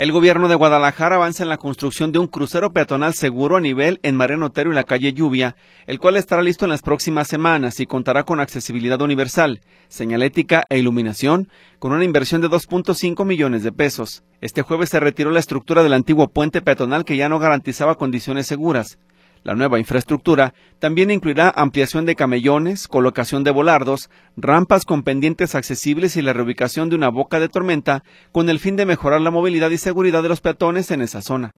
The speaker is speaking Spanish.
El gobierno de Guadalajara avanza en la construcción de un crucero peatonal seguro a nivel en Mariano Otero y la calle Lluvia, el cual estará listo en las próximas semanas y contará con accesibilidad universal, señalética e iluminación, con una inversión de 2.5 millones de pesos. Este jueves se retiró la estructura del antiguo puente peatonal que ya no garantizaba condiciones seguras. La nueva infraestructura también incluirá ampliación de camellones, colocación de volardos, rampas con pendientes accesibles y la reubicación de una boca de tormenta con el fin de mejorar la movilidad y seguridad de los peatones en esa zona.